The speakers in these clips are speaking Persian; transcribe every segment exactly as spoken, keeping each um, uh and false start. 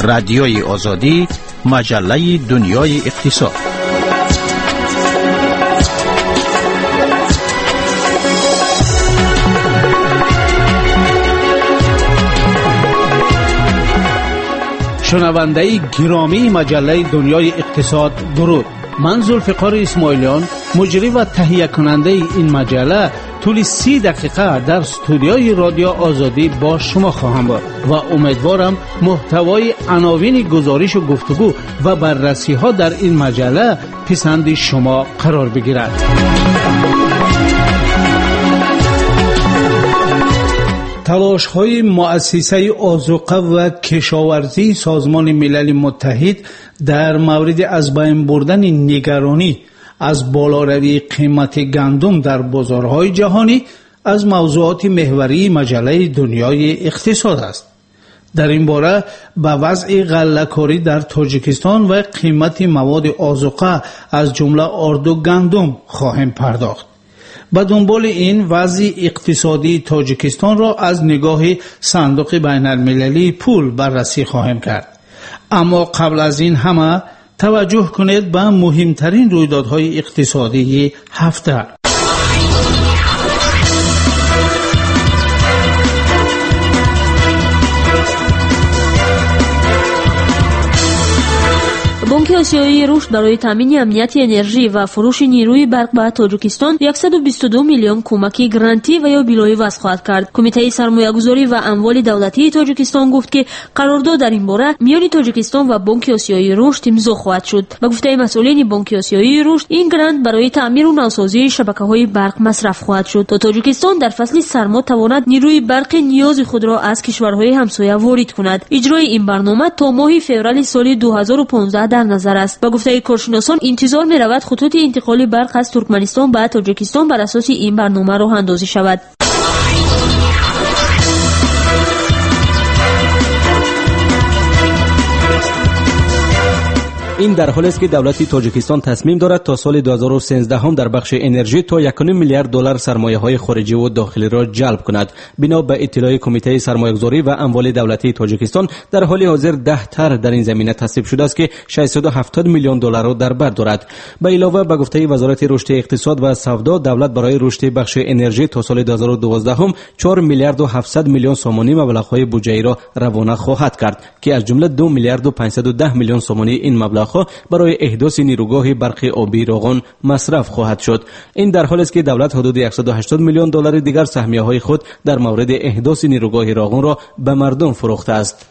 رادیوی آزادی، مجله دنیای اقتصاد. شنونده گرامی مجله دنیای اقتصاد، درود. من ذوالفقار اسماعیلیان، مجری و تهیه کننده این مجله، طول سی دقیقه در استودیوی رادیو آزادی با شما خواهم بود و امیدوارم محتوای عناوین گزارش و گفتگو و بررسی ها در این مجله پسند شما قرار بگیرد. تلاش های مؤسسه آذوقه و کشاورزی سازمان ملل متحد در مورد از بین بردن نگرانی از بالاروی قیمت گندم در بازارهای جهانی از موضوعات محوری مجله دنیای اقتصاد است. در این باره به وضع غله‌کاری در تاجیکستان و قیمت مواد آذوقه از جمله آرد و گندم خواهیم پرداخت. به دنبال این وضع اقتصادی تاجیکستان را از نگاه صندوق بین المللی پول بررسی خواهیم کرد. اما قبل از این همه توجه کنید به مهمترین رویدادهای اقتصادی هفته. بانک آسیایی رشد برای تامین امنیت انرژی و فروش نیروی برق به تاجیکستان صد و بیست و دو میلیون کمک گرانتی و یا بیلای وضع خواهد کرد. کمیته سرمایه‌گذاری و اموال دولتی تاجیکستان گفت که قرارداد در این باره میان تاجیکستان و بانک آسیایی رشد امضا خواهد شد. به گفته مسئولین بانک آسیایی رشد، این گرانت برای تعمیر و نوسازی شبکه‌های برق مصرف خواهد شد تا تاجیکستان در فصل سرما تواند نیروی برق نیاز خود را از کشورهای همسایه وارد کند. اجرای این برنامه تا ماه فوریه سال دو هزار و پانزده در نظر است. با گفته کارشناسان انتظار می رود خطوط انتقال برق از ترکمنستان به تاجیکستان بر اساس این برنامه راه اندازی شود. این در حالی است که دولت تاجیکستان تصمیم دارد تا سال دو هزار و سیزده هم در بخش انرژی تا یک و نیم میلیارد دلار سرمایه‌های خارجی و داخلی را جلب کند. بنا به اطلاع کمیته سرمایه‌گذاری و اموال دولتی تاجیکستان، در حال حاضر ده طرح در این زمینه تصویب شده است که ششصد و هفتاد میلیون دلار را در بر دارد. به علاوه به گفته وزارت رشد اقتصاد و سودا، دولت برای رشد بخش انرژی تا سال دو هزار و دوازده هم چهار میلیارد و هفتصد میلیون سومانی مبلغ‌های بودجه را روانه خواهد کرد که از جمله دو میلیارد و پانصد و ده میلیون سومانی این مبلغ برای احداث نیروگاه برق آبی روغن مصرف خواهد شد. این در حالی است که دولت حدود صد و هشتاد میلیون دلار دیگر سهمیه‌های خود در مورد احداث نیروگاه روغن را به مردم فروخته است.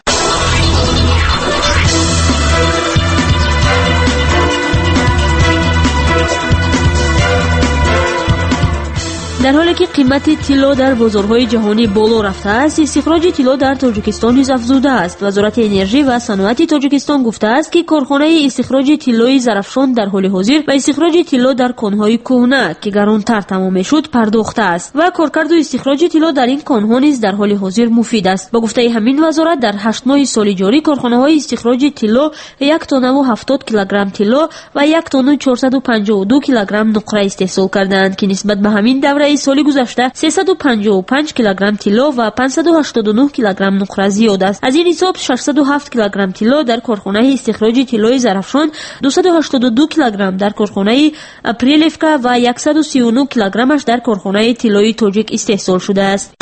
در حالی که قیمت طلا در بازارهای جهانی بالا رفته است، استخراج طلا در تاجیکستان نیز افزوده است. وزارت انرژی و صنعت تاجیکستان گفته است که کارخانه استخراج طلای زرافشان در حال حاضر به استخراج طلا در کان‌های کهنه که گرانتر تمام شد پرداخته است و کارکرد و استخراج طلا در این کان‌ها نیز در حال حاضر مفید است. با گفته همین وزارت، در هشت ماه سال جاری کارخانه‌های استخراج طلا یک تن و هفتاد کیلوگرم طلا و یک تن و چهارصد و پنجاه و دو کیلوگرم نقره استحصال کردند که نسبت به همین دوره سال گذشته سیصد و پنجاه و پنج کیلوگرم طلا و پانصد و هشتاد و نه کیلوگرم نقره زیاد است. از این حساب ششصد و هفت کیلوگرم طلا در کارخانه استخراج طلای زرافشان، دویست و هشتاد و دو کیلوگرم در کارخانه پریلیفکا و صد و سی و نه کیلوگرمش در کارخانه طلای تاجیک استحصال شده است.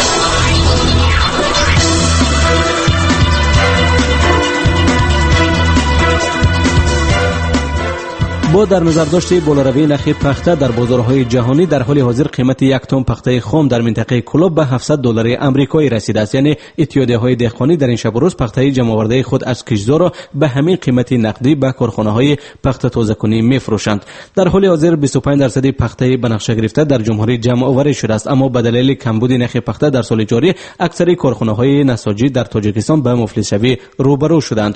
با در نظر داشته بالاروی نرخ پخته در بازارهای جهانی، در حال حاضر قیمت یک تن پخته خام در منطقه کلوب به هفتصد دلار آمریکایی رسیده است. یعنی اتحادیه‌های دهقانی در این شب و روز پخته جمع آورده خود از کشزار را به همین قیمت نقدی به کارخانه‌های پخته تازه‌کنی می‌فروشند. در حال حاضر بیست و پنج درصد پخته به نقشه گرفته در جمهوری جمع آوری شده است، اما به دلیل کمبود نرخ پخته در سال جاری اکثر کارخانه‌های نساجی در تاجیکستان به مفلس شوی روبرو شدند.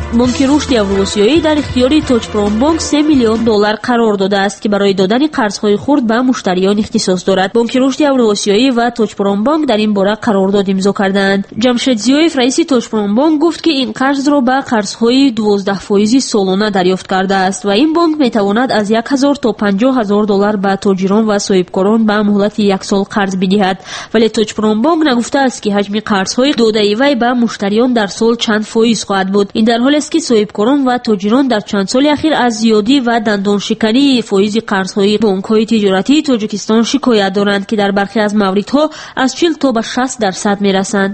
بانک رشد اوراسیایی در اختیار توچپرام بانک سه میلیون دلار قرار داده است که برای دادن قرض‌های خرد به مشتریان اختصاص دارد. بانک رشد اوراسیایی و توچپرام بانک در این باره قرارداد امضا کردند. جمشید زیویف رئیس توچپرام بانک گفت که این قرض را به قرض‌های دوازده فیصدی سالانه دریافت کرده است و این بانک میتواند از هزار تا پنجاه هزار دلار به تاجران و صاحبکاران به مهلت یک سال قرض بدهد. ولی توچپرام بانک نگفته است که حجم قرض‌های داده وی به مشتریان در سال چند فایز خواهد بود. این در حالی است که صاحبکاران و تاجران در چند سال اخیر از زیادی و دندان شکنی فایز قرض‌های بانک‌های تجارتی تاجیکستان شکایت دارند که در برخی از موردها از چهل تا به شصت درصد میرسند.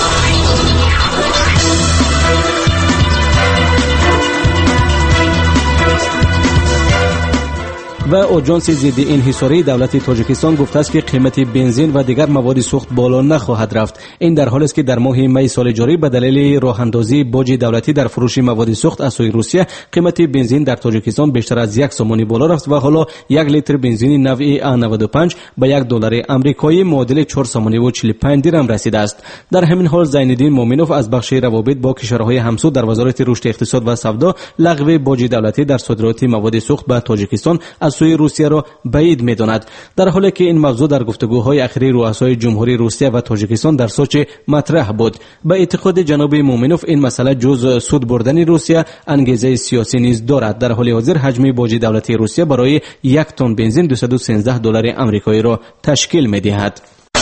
و آژانس ضد انحصاری دولت تاجیکستان گفته است که قیمت بنزین و دیگر مواد سوخت بالا نخواهد رفت. این در حالی است که در ماه می سال جاری به دلیل راه اندازی باج دولتی در فروش مواد سوخت از سوی روسیه قیمت بنزین در تاجیکستان بیشتر از یک سومانی بالا رفت و حالا یک لیتر بنزین نوع ای نود و پنج به یک دلار آمریکایی معادل چهار سومانی و چهل و پنج درم رسیده است. در همین حال زینالدین مومنوف از بخش روابط با کشورهای همسو در وزارت رشد اقتصاد و سودا لغو باج دولتی در صادرات مواد سوخت به تاجیکستان از سوی روسیه را بعید می‌داند. در حالی که این موضوع در گفتگوهای اخیر رؤسای جمهوری روسیه و تاجیکستان در سوچ مطرح بود. به اعتقاد جناب مومنوف این مسئله جز سود بردن روسیه انگیزه سیاسی نیز دارد. در حال حاضر حجم باج دولتی روسیه برای یک تن بنزین دویست و سیزده دلار آمریکایی را تشکیل می‌دهد.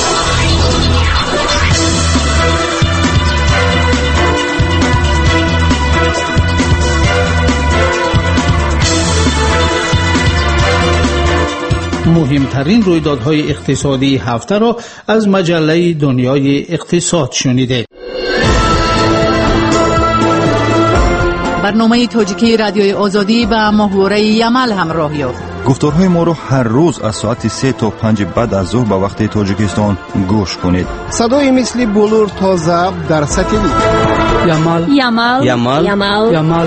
مهمترین رویدادهای اقتصادی هفته را از مجله دنیای اقتصاد شنیده. برنامه تاجیکی رادیوی آزادی با محوره یمل همراه یافت. گفتارهای ما را هر روز از ساعت سه تا پنج بعد از ظهر به وقت تاجیکستان گوش کنید. صدای مثل بلور تا ضبط در ساتلیت. یمل یمل یمل یمل یمل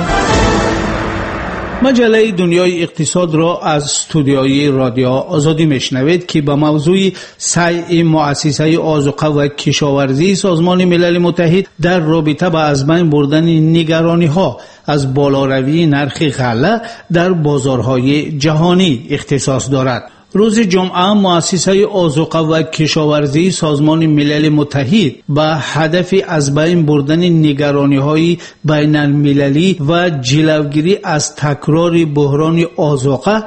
مجله دنیای اقتصاد را از استودیوی رادیو آزادی میشنوید که به موضوع سعی مؤسسه آذوقه و کشاورزی سازمان ملل متحد در رابطه با از بین بردن نگرانی ها از بالاروی نرخ غله در بازارهای جهانی اختصاص دارد. روز جمعه مؤسسه آذوقه و کشاورزی سازمان ملل متحد به هدف از بین بردن نگرانی‌های بین المللی و جلوگیری از تکرار بحران آذوقه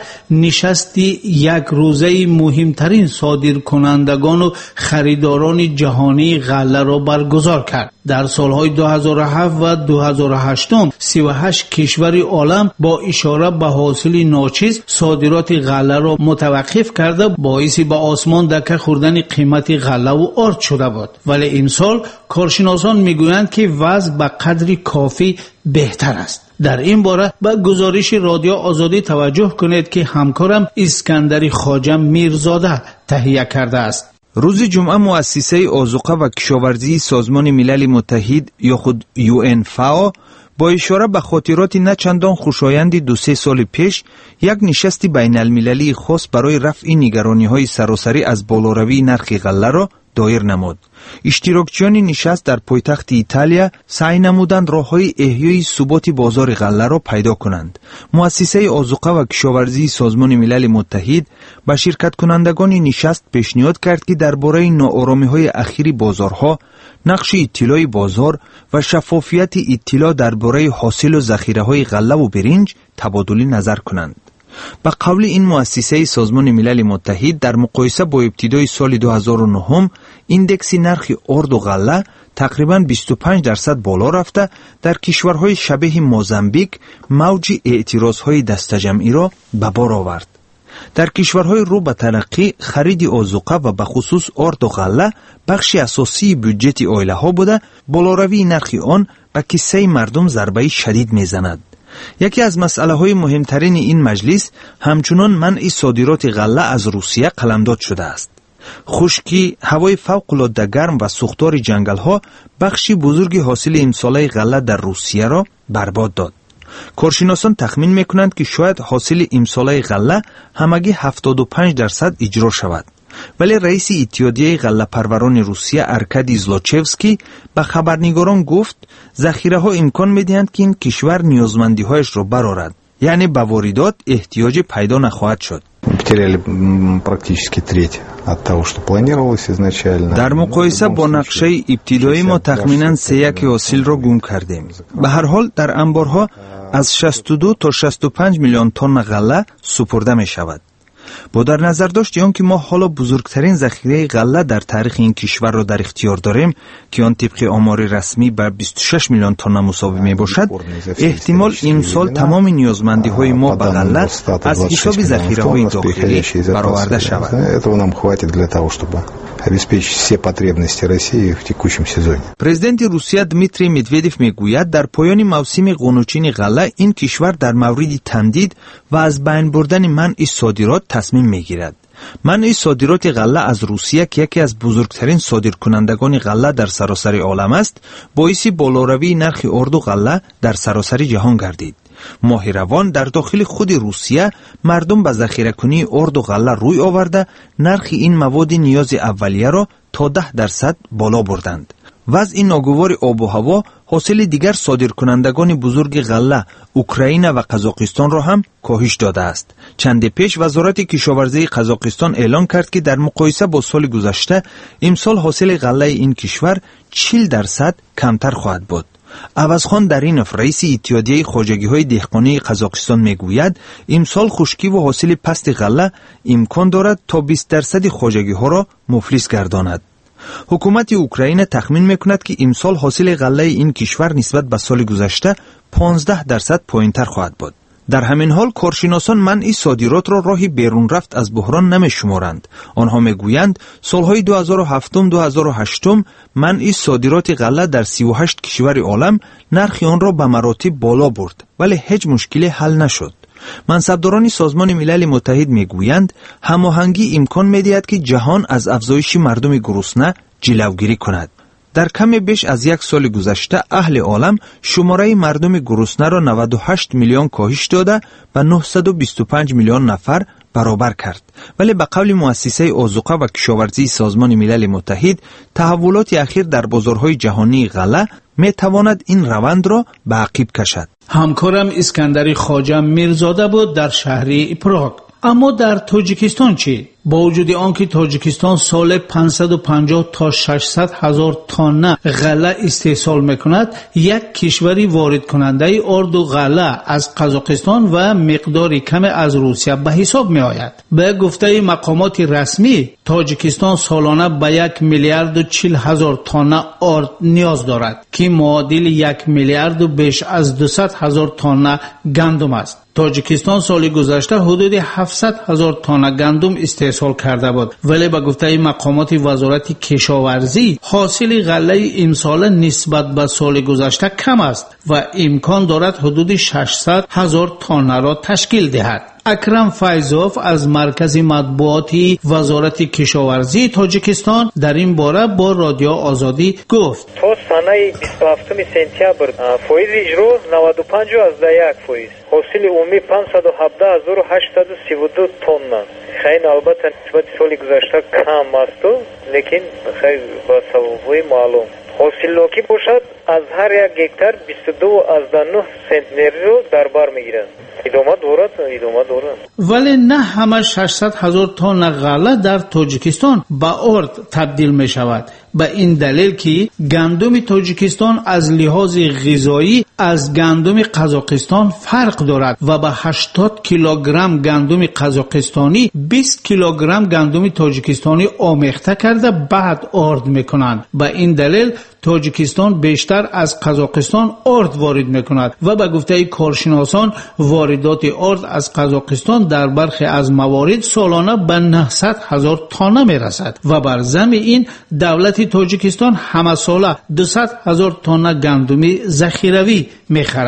نشستی یک روزه مهمترین صادرکنندگان و خریداران جهانی غله را برگزار کرد. در سالهای دو هزار و هفت و دو هزار و هشت سی و هشت کشور عالم با اشاره به حاصل ناچیز صادرات غله را متوقف کرده باعث به آسمان دکه خوردن قیمت غله و آرد شده بود. ولی این سال کارشناسان میگویند که وضع به قدری کافی بهتر است. در این باره به گزارش رادیو آزادی توجه کنید که همکارم اسکندری خواجه میرزاده تهیه کرده است. روز جمعه مؤسسه آذوقه و کشاورزی سازمان ملل متحد یا خود یو ان فاو با اشاره به خاطرات نه چندان خوشایند دو سه سال پیش یک نشست بین المللی خاص برای رفع نگرانی‌های سراسری از بالاروی نرخ غله را دایر نمود. اشتراکچیان نشست در پایتخت ایتالیا سعی نمودند راه‌های احیای ثبات بازار غله را پیدا کنند. مؤسسه آذوقه و کشاورزی سازمان ملل متحد به شرکت کنندگان نشست پیشنهاد کرد که درباره ناآرامی‌های اخیر بازارها، نقش اطلاع بازار و شفافیت اطلاع درباره حاصل و ذخیره‌های غله و برنج تبادل نظر کنند. به قول این مؤسسه سازمان ملل متحد در مقایسه با ابتدای سال دو هزار و نه ایندکس نرخ آرد و غله تقریباً بیست و پنج درصد بالا رفته در کشورهای شبیه موزامبیک موج اعتراضهای دستجمعی را به بار آورد. در کشورهای رو به ترقی خرید آذوقه و به خصوص آرد و غله بخش اساسی بودجت عائله ها بوده، بالاروی نرخ آن به کیسه مردم ضربه شدید میزند. یکی از مسئله های مهمترین این مجلس همچنان منع صادرات غله از روسیه قلمداد شده است. خشکی، هوای فوق‌العاده گرم و سوختار جنگل ها بخشی بزرگ حاصل امساله غله در روسیه را برباد داد. کارشناسان تخمین میکنند که شاید حاصل امساله غله همگی هفتاد و پنج درصد اجرا شود. ولی رئیس اتحادیه غله‌پروران روسیه ارکادی زلوچفسکی به خبرنگاران گفت ذخیره ها امکان می‌دهند که این کشور نیازمندی‌هایش را برآورد، یعنی به واردات احتیاج پیدا نخواهد شد. در مقایسه با نقشه ابتدایی ما تخمیناً سه یک حاصل را گم کردیم. به هر حال در انبارها از شصت و دو تا شصت و پنج میلیون تن غله سپرده می شود. با در نظر داشت آن که ما حالا بزرگترین ذخیره غله در تاریخ این کشور را در اختیار داریم که آن طبق آمار رسمی بر بیست و شش میلیون تن مساوی می باشد، احتمال امسال تمام نیازمندی های ما به غله از حساب ذخیره های داخلی برآورده شود. پرزیدنت روسیه دمیتری مدودیف میگوید در پایان موسم قونوچین غله این کشور در مورد تمدید و از بین بردن منع صادرات تصمیم میگیرد. منع صادرات غله از روسیه که یکی از بزرگترین صادرکنندگان غله در سراسر عالم است، باعث بالاروی نرخ ارد و غله در سراسر جهان گردید. ماه روان در داخل خود روسیه مردم به ذخیره کنی ارد و غله روی آورده نرخ این مواد نیاز اولیه را تا ده درصد بالا بردند. وضع ناگوار آب و هوا حاصل دیگر صادرکنندگان بزرگ غله اوکراین و قزاقستان را هم کاهش داده است. چند پیش وزارت کشاورزی قزاقستان اعلام کرد که در مقایسه با سال گذشته امسال حاصل غله این کشور چهل درصد کمتر خواهد بود. عوضخان درینوف رئیس اتحادیه خواجگی‌های دهقانی قزاقستان میگوید امسال خشکی و حاصل پست غله امکان دارد تا بیست درصد خواجگی‌ها را مفلس گرداند. حکومت اوکراین تخمین میکند که امسال حاصل غله این کشور نسبت به سال گذشته پانزده درصد پایینتر خواهد بود. در همین حال کارشناسان منع صادرات را راهی بیرون رفت از بحران نمی‌شمارند. آنها میگویند سالهای دو هزار و هفت دو هزار و هشت منع صادرات غله در سی و هشت کشور عالم نرخ آن را به مراتب بالا برد، ولی هیچ مشکلی حل نشد. منصبداران سازمان ملل متحد میگویند هماهنگی امکان می‌دهد که جهان از افزایش مردم گرسنه جلوگیری کند. در کم بیش از یک سال گذشته اهل عالم شماره مردم گرسنه را نود و هشت میلیون کاهش داده و نهصد و بیست و پنج میلیون نفر برابر کرد. ولی به قول مؤسسه آذوقه و کشاورزی سازمان ملل متحد تحولات اخیر در بازارهای جهانی غله می تواند این روند را به عقب کشد. همکارم اسکندری خواجه میرزاده بود در شهر پراگ. اما در تاجیکستان چی؟ با وجود آنکه تاجیکستان سال پانصد و پنجاه تا ششصد هزار تن غله استحصال میکند، یک کشوری وارد کننده ارد و غله از قزاقستان و مقداری کم از روسیه به حساب می آید. به گفته مقامات رسمی تاجیکستان سالانه به یک میلیارد و چهل هزار تن ارد نیاز دارد که معادل یک میلیارد و بیش از دویست هزار تن گندم است. تاجیکستان سال گذشته حدود هفتصد هزار تن گندم استحصال کرده بود، ولی به گفته مقامات وزارت کشاورزی حاصل غله امسال نسبت به سال گذشته کم است و امکان دارد حدود ششصد هزار تن را تشکیل دهد. اکرم فیضوف از مرکز مطبوعاتی وزارت کشاورزی تاجیکستان در این باره با رادیو آزادی گفت: تا سنه بیست و هفتم سپتامبر فایز اجرا نود و پنج از یک فایز، حاصل عمومی پانصد و هفده هزار و هشتصد و سی و دو تن. خیلی البته نسبت سال گذشته کم است، لیکن خیلی با سبب‌های معلوم حاصل لاکی باشد از هر یک هکتار بیست و دو از نه سنتنری رو در بر میگیرند. ادامه دارد ادامه دارد ولی نه همه ششصد هزار تن غله در تاجیکستان به ارد تبدیل می شود. به این دلیل که گندم تاجیکستان از لحاظ غذایی از گندم قزاقستان فرق دارد و به هشتاد کیلوگرم گندم قزاقستانی بیست کیلوگرم گندم تاجیکستانی آمیخته کرده بعد ارد میکنند. به این دلیل تاجیکستان بیشتر از قزاقستان ارد وارد میکند و به گفته کارشناسان واردات ارد از قزاقستان در برخی از موارد سالانه به نهصد هزار تن میرسد و بر ضمن این دولت تاجیکستان همه ساله دویست هزار تن گندم ذخیروی میخرد.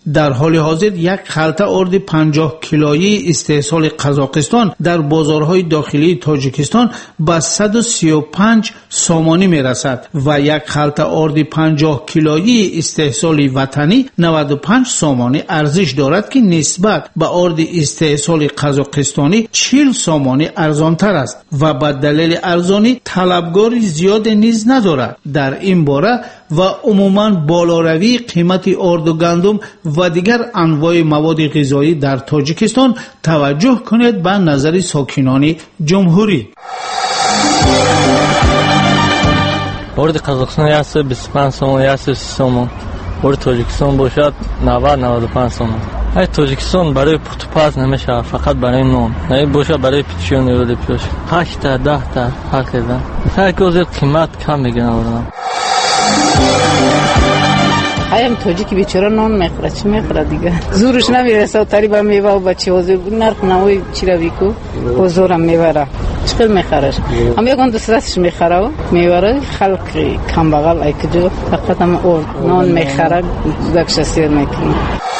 در حال حاضر یک خلطه ارد پنجاه کیلویی استحصال قزاقستان در بازارهای داخلی تاجیکستان به صد و سی و پنج سامانی میرسد و یک خلطه ارد پنجاه کیلویی استحصال وطنی نود و پنج سامانی ارزش دارد که نسبت به ارد استحصال قزاقستانی چهل سامانی ارزان تر است و به دلیل ارزانی طلبگاری زیاد نیز ندارد. در این باره و عموما بالاروی قیمت ارد و گندم و دیگر انواع مواد غذایی در تاجیکستان توجه کنید به نظر ساکنان جمهوری. ارد قزاقستان است بیست و پنج سومون است سی سومون، ارد تاجیکستان باشد نود نود و پنج سومون. ای تاجیکستان برای پوتپاز نمیشه، فقط برای نون. نه باشه برای پیچون یورد پیش هشت تا ده تا هر کدام. هر کوزه قیمت کم میگن آدم. هایم تاجیکی بیچاره نون میخوره، چی میخوره دیگه؟ زورش نمیرسه تریبا میوه و بچه وزی نرخ نوی چی رو بیکو و زورم میبره چقدر میخورش. هم یکان دست دستش میخوره و میبره خلق کم بغل ای کجا فقط هم نون میخوره دکش سیر میکنه.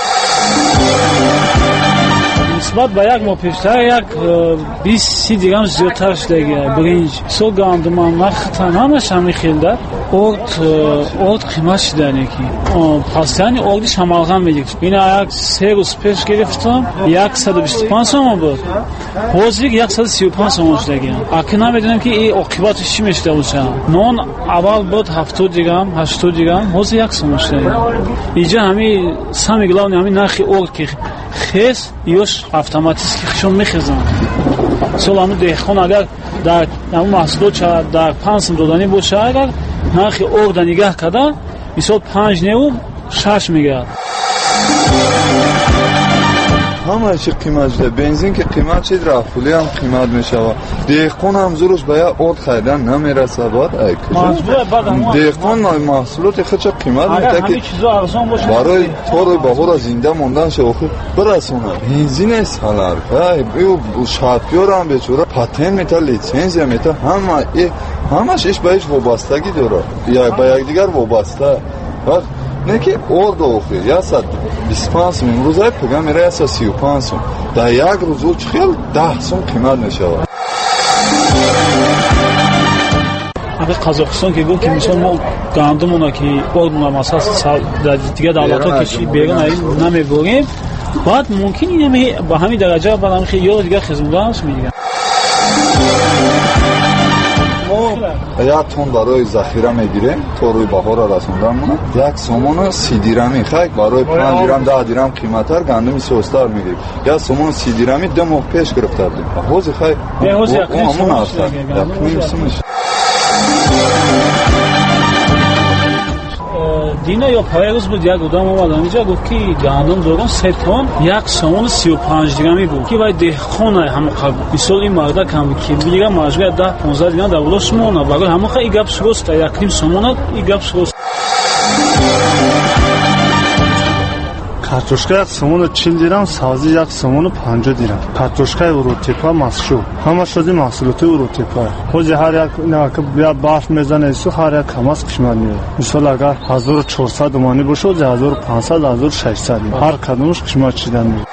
نسبت به یک ماه پیشتر یک بیست سی دیگه هم زیادتر شده دیگه. برنج سو گندم هم وقتا همش هم میخیلده ارد ارد قیمت شده نیکی پس یعنی اردش هم الغم میگه. این یک سه روز پیش گرفتم صد و بیست و پنج سوم بود، حاضر صد و سی و پنج سوم شده دیگه. اگه نمیدونم که این عاقبتش چی میشه باشه. نون اول بود هفتاد دیگه هم هشتاد دیگه هم حاضر یک سوم شده. اینجا همین سامی گلاونی همین نرخی ارد که خیس یوش автоматически خشون میخزن. سلامو دهخون اگر در اون محصولات در پنج سوم دادنی باشه اگر نرخ ارد نگاه کردن مثلا پنج نیو شش میگه. همه چی قیمت شده، بنزین که قیمت شد رفولی هم قیمت میشود، دهقان هم زورش به یک ارد خریدن نمیرسه. باید ای کجا دهقان محصولات خود چه قیمت میده که برای طور بهار زنده موندن شه برسونه. بنزین است هلر که شاپیور هم بیچاره پاتن میته لیسنس میته همه همش ایش بهش وابستگی داره یا به یک دیگر وابسته. بعد نه که ارد اوخی یا صد بیست و پنج سوم امروز های پگم میره یا سی و پنج سوم در یک روز خیلی ده سوم قیمت میشود. اگه قزاقستان که گفت که مثلا ما گندمونا که ارد مثلا دیگه دولت ها کشی بیرون نمیبریم بعد ممکن اینه با همین درجه برام خیلی یا دیگه خزمدانش میگن. یک تون برای ذخیره میگیریم تا روی بهار رسوندن مونه یک سومون سی دیرمی خیلی برای پنج دیرم ده دیرم قیمتر گندم سوستر میگیریم. یک سومون سی دیرمی دو ماه پیش گرفتار دیم حوزی خیلی همون هستن یک سومش دینا یا پایروز بود یک آدم اومد اینجا گفت که گندم دوران سه تن یک سومون سی و پنج دیرمی بود که باید دهخانه همه قبل مثلا این مرده کم که دیگه مجبور ده پانزده دیگه در ولش مونه برای همه خیلی گپ شروست یک نیم سومون این گپ شروست. کارتوشکا یک سومون چهل دیرم، سازی یک سومون پنجاه دیرم. کارتوشکای اروتیپا مسشو همه شدی محصولات اروتیپا. خود هر یک نه که بیا برف میزنه ایسو هر یک کم از قیمت میره. مثلا اگر هزار و چهارصد مانی باشه هزار و پانصد هزار و ششصد هر کدومش قیمت چیدن میره.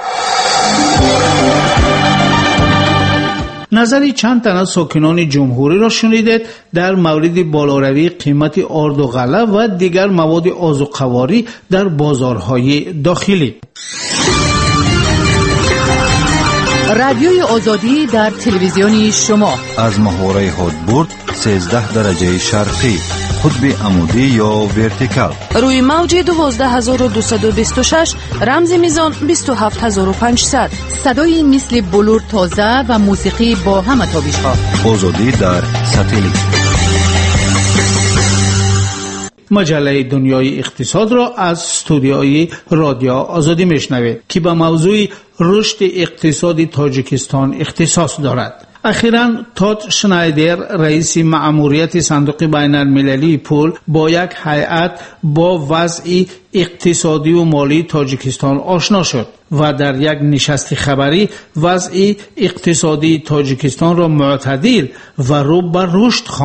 نظری چند تن از ساکنان جمهوری را شنیدید در مورد بالاروی قیمت ارد و غله و دیگر مواد آذوقه‌واری در بازارهای داخلی. رادیوی آزادی در تلویزیون شما از محوره هدبرد سیزده درجه شرقی، قطب عمودی یا ورتیکال، روی موج دوازده هزار و دویست و بیست و شش، رمز میزان بیست و هفت هزار و پانصد. صدای مثل بلور تازه و موسیقی با همه تابش‌ها. آزادی در ساتلیت. مجله دنیای اقتصاد را از استودیوی رادیو آزادی میشنوید که به موضوع رشد اقتصادی تاجیکستان اختصاص دارد. اخیراً تاد شنایدر رئیس مأموریت صندوق بین المللی پول با یک هیئت با وضع اقتصادی و مالی تاجیکستان آشنا شد و در یک نشست خبری وضع اقتصادی تاجیکستان را معتدل و رو به رشد خواند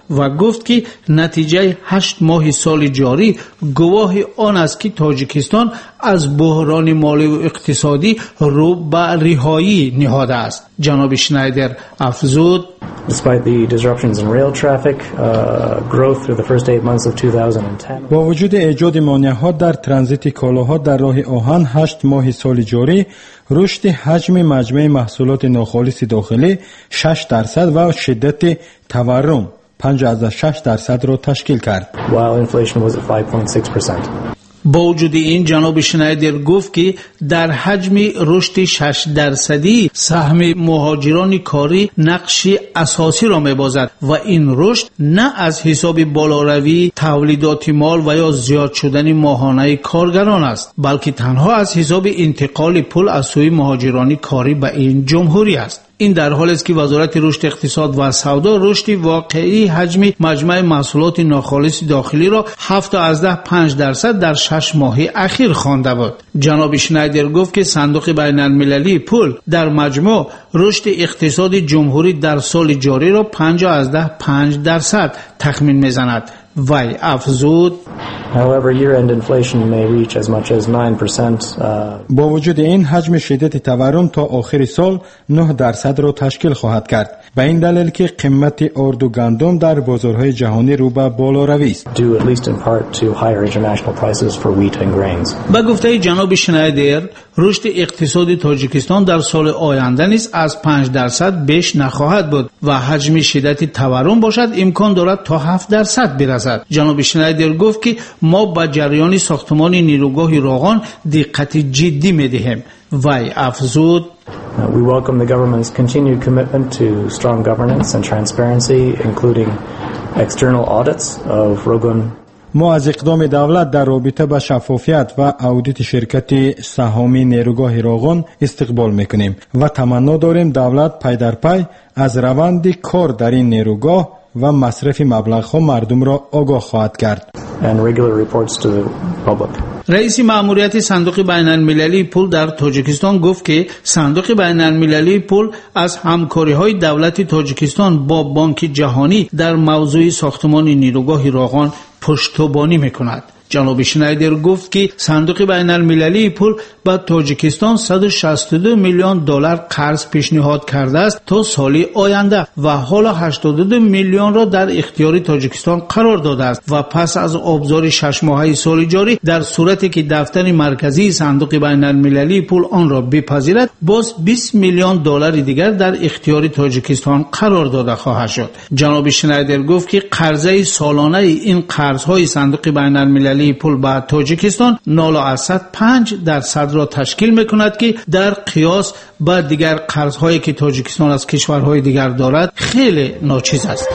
و گفت که نتیجه هشت ماه سال جاری گواه آن است که تاجیکستان از بحران مالی و اقتصادی رو به رهایی نهاده است. جناب شنایدر افزود Despite the disruptions in rail traffic, uh, growth through the first eight months of twenty ten. با وجود ایجاد مانع‌ها در ترانزیت کالاها در راه آهن هشت ماه سال جاری، رشد حجم مجموع محصولات ناخالص داخلی شش درصد و شدت تورم پنج اشاره شش درصد را تشکیل کرد. While inflation was at five point six percent. با وجود این جناب شنایدر گفت که در حجم رشد شش درصدی سهم مهاجران کاری نقش اساسی را می‌بازد و این رشد نه از حساب بالاروی تولیدات مال و یا زیاد شدن ماهانه کارگران است، بلکه تنها از حساب انتقال پول از سوی مهاجران کاری به این جمهوری است. این در حالی است که وزارت رشد اقتصاد و سودا رشد واقعی حجم مجموع محصولات ناخالص داخلی را هفت از ده پنج درصد در شش ماه اخیر خوانده بود. جناب شنایدر گفت که صندوق بین المللی پول در مجموع رشد اقتصاد جمهوری در سال جاری را پنج از ده پنج درصد تخمین میزند. وی افزود However, year-end inflation may reach as much as nine percent. Uh... با وجود این حجم شدت تورم تا آخر سال نه درصد را تشکیل خواهد کرد. به این دلیل که قیمت آرد و گندم در بازارهای جهانی رو به بالا روی است. Due at least in part to higher international prices for wheat and grains. با گفته جناب شنایدر رشد اقتصاد تاجیکستان در سال آینده نیز از پنج درصد بیش نخواهد بود و حجم شدت تورم باشد امکان دارد تا هفت درصد برسد. جناب شنایدر گفت که ما با جریان ساختمان نیروگاه راغان دقت جدی می‌دهیم. وی افزود We welcome the government's continued commitment to strong governance and transparency, including external audits of Rogun. ما از اقدام دولت در رابطه با شفافیت و اودیت شرکت سهامی نیروگاه راغون استقبال میکنیم و تمنا داریم دولت پی در پی از روند کار در این نیروگاه و مصرف مبلغ‌ها مردم را آگاه خواهد کرد. And regular reports to the public. رئیس مأموریت صندوق بین المللی پول در تاجیکستان گفت که صندوق بین المللی پول از همکاری‌های دولت تاجیکستان با بانک جهانی در موضوع ساختمان نیروگاه راغان پشتیبانی می‌کند. جناب شنایدر گفت که صندوق بین المللی پول به تاجیکستان صد و شصت و دو میلیون دلار قرض پیشنهاد کرده است تا سال آینده و حالا هشتاد و دو میلیون را در اختیار تاجیکستان قرار داده است و پس از ابزار شش ماهه سال جاری در صورتی که دفتر مرکزی صندوق بین المللی پول آن را بپذیرد باز بیست میلیون دلار دیگر در اختیار تاجیکستان قرار داده خواهد شد. جناب شنایدر گفت که قرضه سالانه این قرض‌های صندوق بین المللی پول به تاجیکستان نود و پنج درصد را تشکیل میکند که در قیاس با دیگر قرض‌هایی که تاجیکستان از کشورهای دیگر دارد خیلی ناچیز است.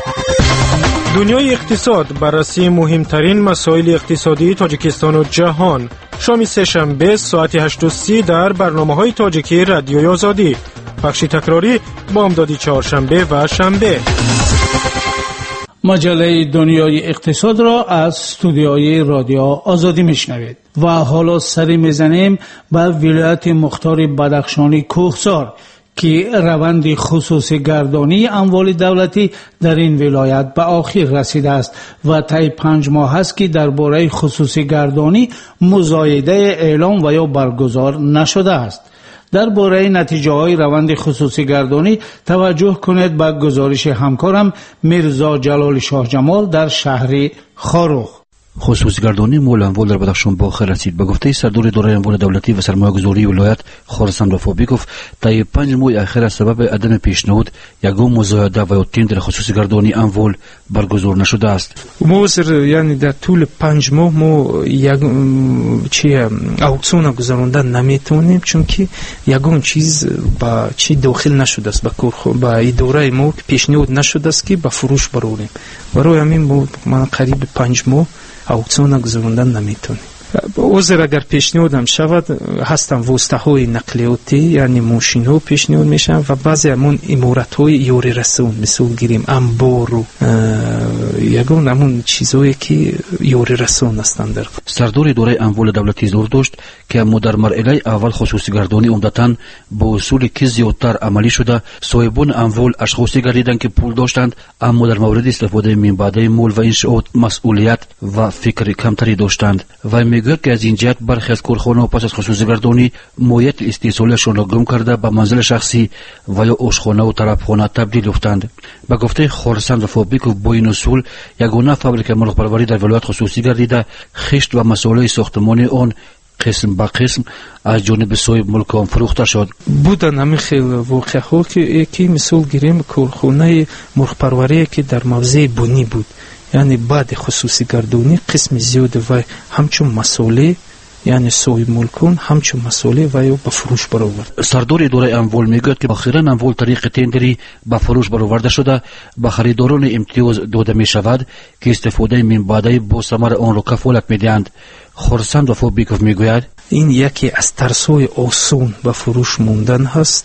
دنیای اقتصاد بررسی مهمترین مسائل اقتصادی تاجیکستان و جهان. شام سه‌شنبه ساعت هشت و سی در برنامه‌های تاجیکی رادیوی آزادی. بخش تکراری بامدادی چهارشنبه و شنبه. مجله دنیای اقتصاد را از استودیوی رادیو آزادی میشنوید و حالا سری میزنیم به ولایت مختار بدخشانی کوهسار که روند خصوصی گردانی اموال دولتی در این ولایت به آخر رسیده است و طی پنج ماه است که درباره خصوصی گردانی مزایده اعلام و یا برگزار نشده است. درباره نتیجه های روند خصوصی گردانی توجه کنید به گزارش همکارم میرزا جلال شاه جمال در شهر خاروخ. خصوصی گردانی مول اموال در بدخشان به آخر رسید. به گفته سردار اداره اموال دولتی و سرمایه‌گذاری ولایت خراسان وفابیکوف طی پنج ماه اخیر از سبب عدم پیشنهاد یگام مزایده و یا تندر خصوصی گردانی اموال برگزار نشده است. ما سر یعنی در طول پنج ماه ما یک چی اuksion گذراندن نمیتونیم چون که یگام چیز با چی داخل نشده است به کار با اداره ما پیشنهاد نشده است که به فروش بروریم. برای همین ما من قریب پنج ماه اuksion گذراندن نمیتونیم. عذر اگر پیشنهادم شود هستن واسطه‌های نقلیاتی یعنی ماشین‌ها پیشنهاد میشن و بعضی همون امارت‌های یوری رسون مثل گیریم انبار و یگون همون چیزایی که یوری رسون هستند. در سردار اداره اموال دولتی زور داشت که اما در مرحله اول خصوصی گردانی عمدتاً با اصولی که زیادتر عملی شده صاحبان اموال اشخاصی گردیدند که پول داشتند اما در مورد استفاده من بعده مال و انشاءات مسئولیت و فکر کمتری داشتند و میگوید که از این جهت برخی از کارخانه‌ها پس از خصوصی گردانی مایت استیصالشان را گم کرده به منزل شخصی و یا آشخانه و طرفخانه تبدیل یافتند. به گفته خورسند رفابیکوف با این اصول یگانه فابریک مرغ پروری در ولایت خصوصی گردیده خشت و مسائل ساختمانی آن قسم به قسم از جانب صاحب ملک آن فروخته شد. بودن همین خیلی واقعه که یکی مثال گیریم کارخانه مرغ پروری که در موضع بونی بود یعنی بعد خصوصی گردانی قسم زیاد و همچون مسئله یعنی صاحب ملکون همچون مسئله و یا به فروش برآورد. سردار اداره اموال میگوید که اخیراً اموال طریق تندری به فروش برآورده شده به خریداران امتیاز داده می شود که استفاده من بعده با ثمر آن را کفالت میدهند. خورسند رفابیکوف میگوید این یکی از ترس‌های آسان به فروش موندن هست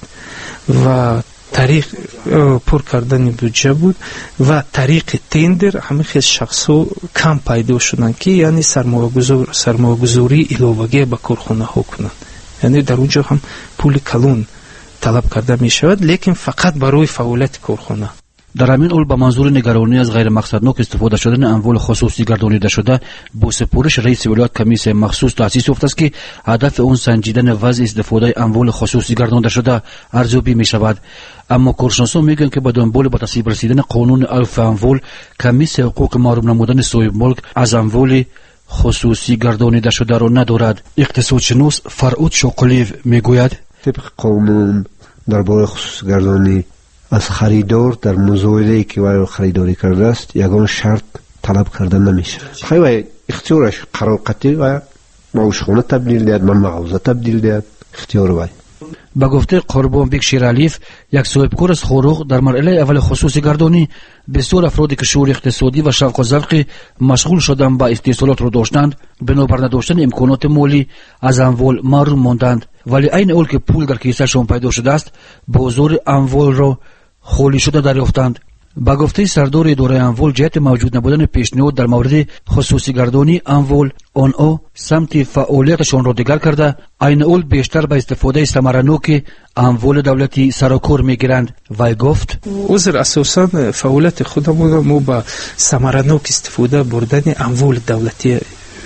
و طریق پر کردن بودجه بود و طریق تندر همه خیلی شخصا کم پیدا شدن که یعنی سرمایه‌گذار سرمایه‌گذاری علاوه به کارخانه ها کنند یعنی در اونجا هم پول کلان طلب کرده می شود لیکن فقط برای فعالیت کارخانه. در همین حال به منظور نگرانی از غیر مقصدناک استفاده شدن اموال خصوصی گردانیده شده با سپارش رئیس ولایت کمیسیون مخصوص تأسیس یافته است که هدف اون سنجیدن وضع استفاده اموال خصوصی گردانیده شده ارزیابی می شود. اما کارشناسان میگن که با دنبال به تصویب رسیدن قانون الف اموال کمیسیون حقوق محروم نمودن صاحب ملک از اموال خصوصی گردانیده شده را ندارد. اقتصادشناس فرعود شاقلیو میگوید طبق قانون درباره خصوصی گردانی از خریدار در مزایده‌ای که وی خریداری کرده است یگان شرط طلب کردن نمیشه. خیلی اختیارش قرار قطعی و معاشخانه تبدیل دهد من مغازه تبدیل دهد اختیار وی. با گفته قربانبک شیرالیف یک صاحبکار از خوروغ در مرحله اول خصوصی گردانی بسیار افرادی که شعور اقتصادی و شوق و ذوق مشغول شدن با استیصالات را داشتند بنابر نداشتن امکانات مالی از اموال محروم ماندند ولی عین حال که پول در کیسهشان پیدا شده است بازار اموال را خالی شده دریافتند. با گفته سردار اداره اموال جهت موجود نبودن پیشنهاد در مورد خصوصی گردانی اموال آنها سمت فعالیتشان را دیگر کرده عین حال بیشتر به استفاده ثمره‌ناک اموال دولتی سر و کار میگیرند. وی گفت عذر اساسا فعالیت خودمون ما با ثمره‌ناک استفاده بردن اموال دولتی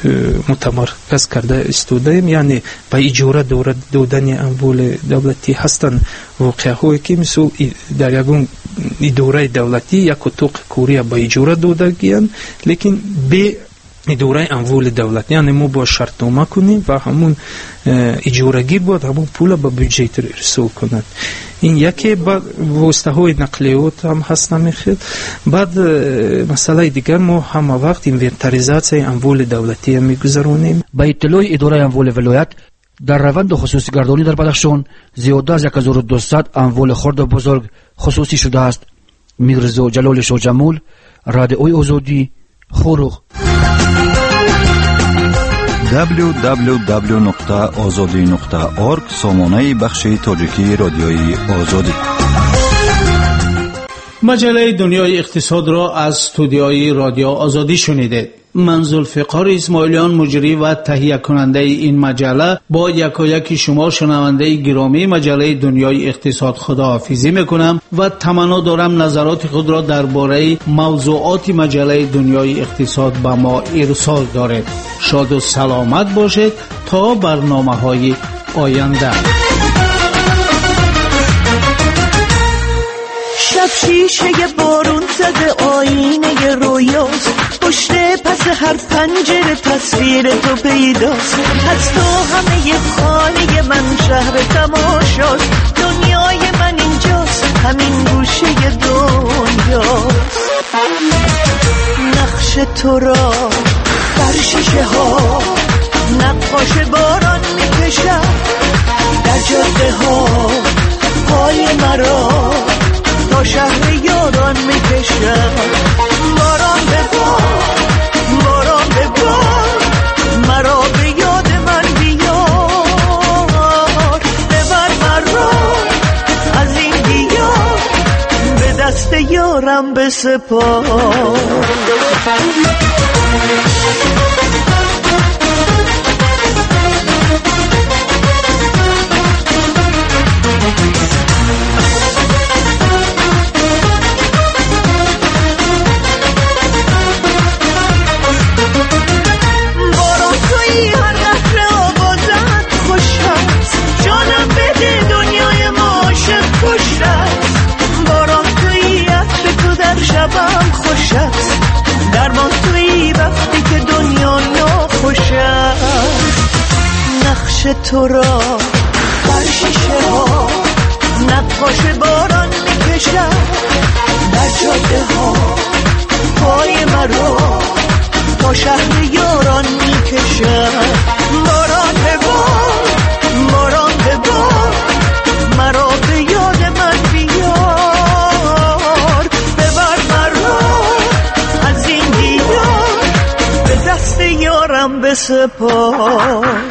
متمرکز کرده استودیم یعنی به اجاره دادن اموال دولتی هستند واقعه هایی که مثل در یکون اداره دولتی یک اتاق کاری به اجاره داده گیند لیکن به اداره اموال دولت یعنی ما با شرطنامه کنیم و همون اجارگی بود همون پول به بودجه ارسال کنند. این یکی بعد واسطه های نقلیات هم هست نمیخواد. بعد مسئله دیگر ما همه وقت اینوینتاریزاسیون اموال دولتی هم میگذرونیم. با اطلاع اداره اموال ولایت در روند خصوصی گردانی در بدخشان زیاده از یک هزار و دویست اموال خرد و بزرگ خصوصی شده است. میرزا جلال شاه جمول، رادیوی آزادی، خوروغ. دبلیو دبلیو دبلیو نقطه آزادی نقطه اورگ سامانه بخش تاجیکی رادیوی آزادی. مجله دنیای اقتصاد را از استودیوی رادیو آزادی شنیدید. من ذوالفقار اسماعیلیان مجری و تهیه کننده این مجله با یکایک شما شنونده گرامی مجله دنیای اقتصاد خداحافظی میکنم و تمنا دارم نظرات خود را درباره موضوعات مجله دنیای اقتصاد به ما ارسال دارید. شاد و سلامت باشید تا برنامه‌های آینده. شب شیشه بارون زده آینه رویاست پشت پس هر پنجره تصویر تو پیداست از تو همه خانه من شهر تماشاست دنیای من اینجاست همین گوشه دنیاست نقش تو را بر شیشه ها نقاش باران میکشم در جاده ها پای مرا تا شهر یاران میکشم باران به بار باران به بار مرا به یارم بسپار. شبم خوش است درمان توی وقتی که دنیا ناخوش است. نقش تو را بر شیشه ها نقاش باران میکشد، در جاده ها پای مرا تا شهر یاران میکشد. باران ببار باران ببار مرا به یاد من بیار، ببر مرا از این دیار به دست یارم بسپار.